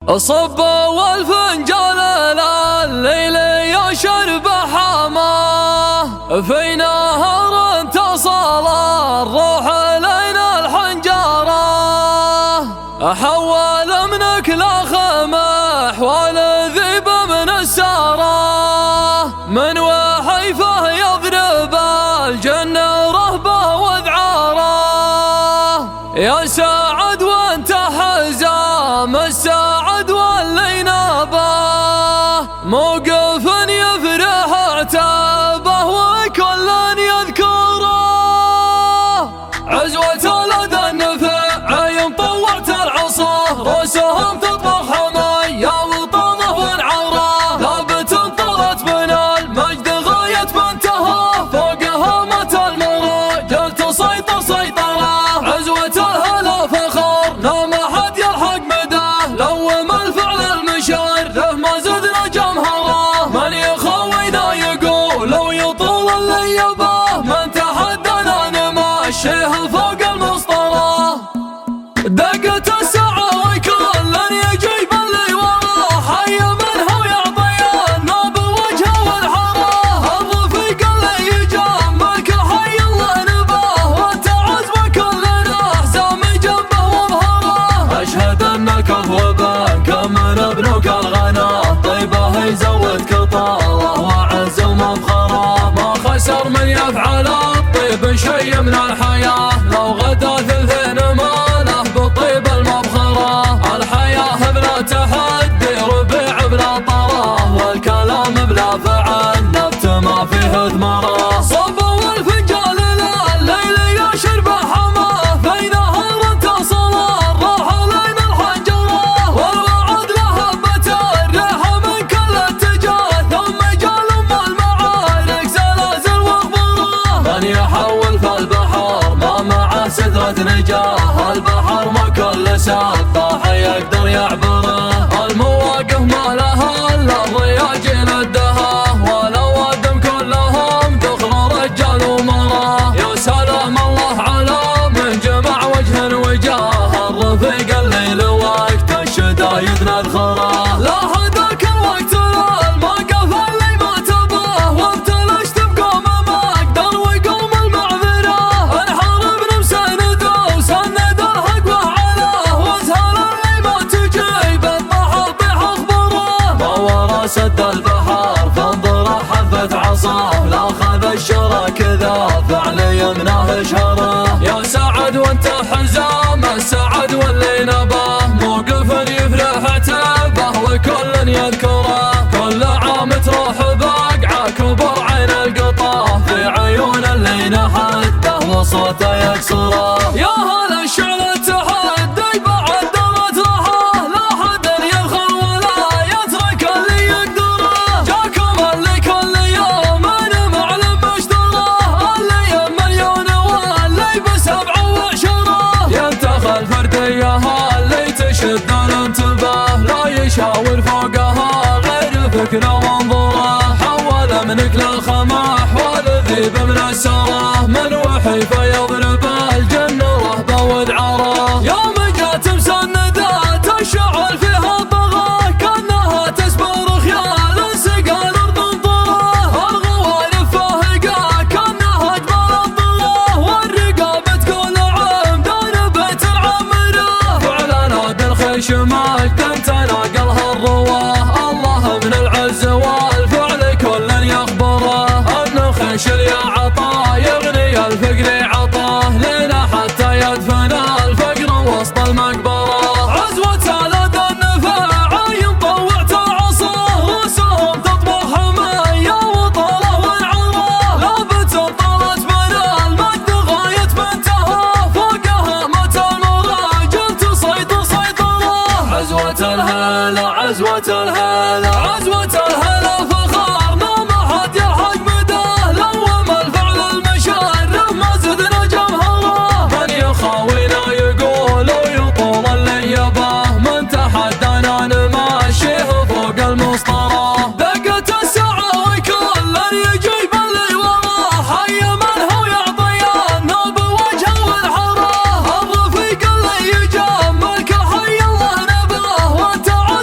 الصب والفنجان الليل يا شرب حماه في نهر انتصل الروح لنا الحنجره حول منك لخمح والذيب من الساره من وحيفه يضرب الجن رهبه وذعاره يا سعد وانت حزام السعد واللي نابه موقف يفرح عتابه وكل يذكره عزوة لدى النفع ينطوعت العصا رؤوسهم تطبخ حمايا وطامه والعراه ثابت انطلت من المجد غاية ما انتهى فوق هامة المراجل تسيطر سيطره عزوة الهلا فخر لا ما حد يلحق مداه لوم الفعل المشرف ما زدنا جمهره من يخوينا يقول لو يطول اللي يباه من تحدنا نمشيه فوق المسطره دقت الساعة وكل يجيب اللي وراه حي منها ويعطي النوب وجهه والحراه الرفيق اللي يجمل حي الله نباه والتعز وكلنا حزام جنبه وظهره اشهد انك وبنك من ابنك الغنا طيبه يزودك طاله وعز ومفخره ما خسر من يفعل الطيب شيء من الحياه لو غدا ثلثين ماله بطيب المبخره الحياه بلا تحدي ربيع بلا طراه والكلام بلا فعل نبت ما فيه ثمره صب والفنجان الليل يا شرب حماه في نهر انتصل الروح لنا الحنجره والوعد لهبت الريح من كل اتجاه ثم جال المعارك زلازل واخباره من يحول في البحر ما معه سترة نجاه البحر ما كل سفاح يقدر يعبره المواقف ما لها الا الرياجين الدها والاوادم كلهم ذخر رجال ومراه يا سلام الله على من جمع وجه وجاه الرفيق الليل وقت الشدايد نذخره لا هداك الوقت الموقف اللي ما تباه وابتلشت بقوم ما اقدر وقوم المعذره انحرب نمسند وسند الحق وعلاه واسهل اللي ما تجيب الضحى اخبره ما ورا سد البحر فانظر حفت عصاه لا خذ الشرى كذا فعل يمناه شهره يا سعد وانت حزام السعد واللي نباه موقف يفرح عتابه وكل يذكره كل عام تروح بقعه كبر عين القطاه في عيون اللي نحده وصوته يكسره يا هلا الشعل التحدي بعد درت لها لا حد يبخل ولا يترك اللي يقدره جاكم اللي كل يوم انا معلم مشتره اللي مليون واللي بسبعه وعشره ينتخى الفرديه اللي تشد الانتباه لا يشاور فوقها غير فكره وانظره حول منك للخماح والذيب من السره من وحي فيضرب الجن رهبه وذعاره يوم جات مسندات الشعر فيها طغى كانها تسبر خيال سقى الارض انطره الغوالف فاهقه كانها جبال الضره والرقابه تقول عمدان بيت العمره فعلا بالخيش مجد تناقلها الرواه الله من العز والفعل كل يخبره النخش يا عطاه يغني الفقر عطاه لنا حتى يدفن الفقر وسط المقبره عزوة لدى النفع ينطوعت العصا رؤوسهم تطبخ حمايا وطاله والعراه لابت انطلت من المجد غاية ما انتهى فوق هامة المراجل تسيطر سيطره عزوة الهلا عزوة الهلا عزوة الهلا فخرنا ما حد يلحق مداه لوم الفعل المشرف ما زدنا جمهره من يخاوينا يقول ويطول اللي يباه من تحدنا نمشيه فوق المسطره دقت الساعة وكل يجيب اللي وراه حي منها ويعطي النوب وجهه والحراه الرفيق اللي يجمل حي الله نباه والتعز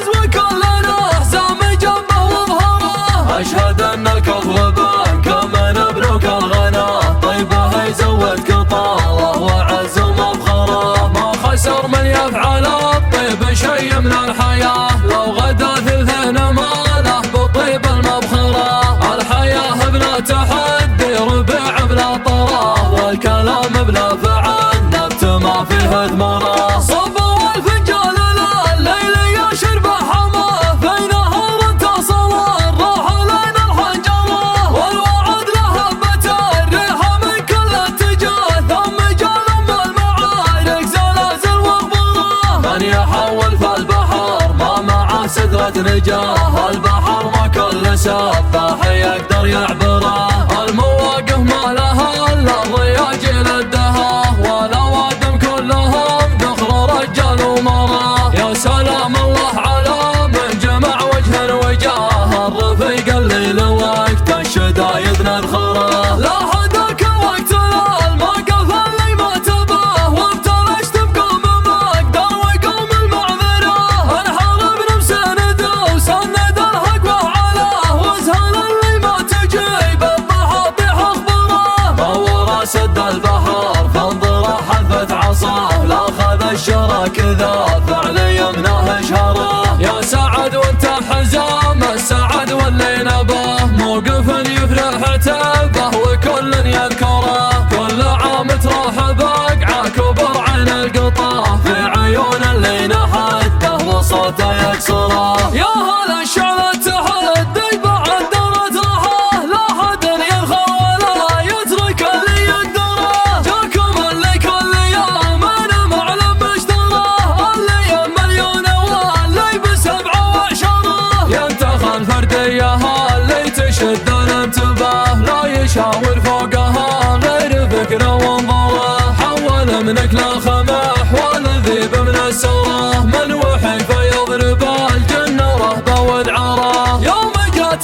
الحياة لو غدا ثلثين ماله بطيب المبخرة. الحياة بلا تحدي ربع بلا طراه، والكلام بلا فعل نبت ما فيه ثمره. صبوا الفنجان الليل يا شرب حماه، في نهار انتصر الروح لين الحنجره. والوعد له هبة الريحة من كل اتجاه، ثم جاء لما المعارك زلازل واغبره. من يحول في البحر ما معه سدرة نجاه، البحر ما كل سفاح يقدر يعبره. المواقف ما لها الا الرياج للدها، والأوادم كلهم ذخر رجال ومراه. يا سلام الله على من جمع وجه وجاه، الرفيق اللي لوقت الشدايد نذخره. لا هداك وقت الموقف اللي ما تباه، وابتلشت بقوم مقدر وقوم المعذره. انحرب نمسند وسند الهقوه علاه، واسهل اللي ما تجيب الضحاطيح اخبره. فورا سد البحر فانظر حذت عصاه، لا خذ الشرى كذا فعلي يمناه شهره. يا سعد وانت حزام السعد واللي نباه، موقف يفرح عتبه وكل يذكره. كل عام تروح بقعه كبر عين القطاه، في عيون اللي نحده وصوته يكسره. يا هلا الشعل التحدي بعد درة رحاه، لا حد يرخى ولا يترك اللي يقدره. جاكم اللي كل يوم انا معلم مشتره، اللي مليون واللي بسبعة وعشره. ينتخى الفردية اللي تشد الانتباه، لا يشاور فوقها غير فكره وانظره. حول منك للخمح والذيب من السره، من وحي فيضرب الجن رهبه وذعره. يوم جات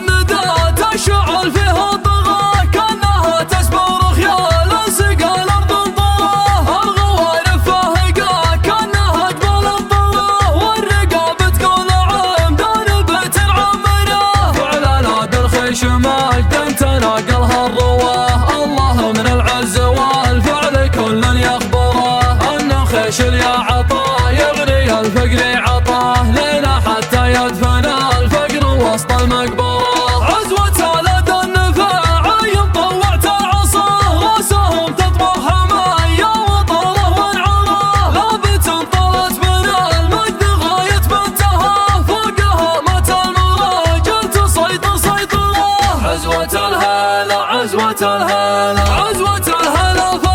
مسندات الشعل فيها الضغى، كانها تسبر خيال سقى الارض انظره. الغوارف فاهقه كانها جبال الضره، والرقاب تقول عمدان بيت عمره. فعل نادى الخيش مجد تناقلها الرواه، الله من العز والفعل كل يخبره. ان خيش يا عطاه يغني الفقر عطاه، لينا حتى يدفن الفقر وسط المقبره. عزوة لدى النفاع طوعت العصا، راسهم تطبخ حمايا وطره وانعره. لابت طلت من المجد غاية بنتها، فوقها مات المراجل تصيطر سيطره. عزوة الهلا عزوة الهلا عزوة الهلا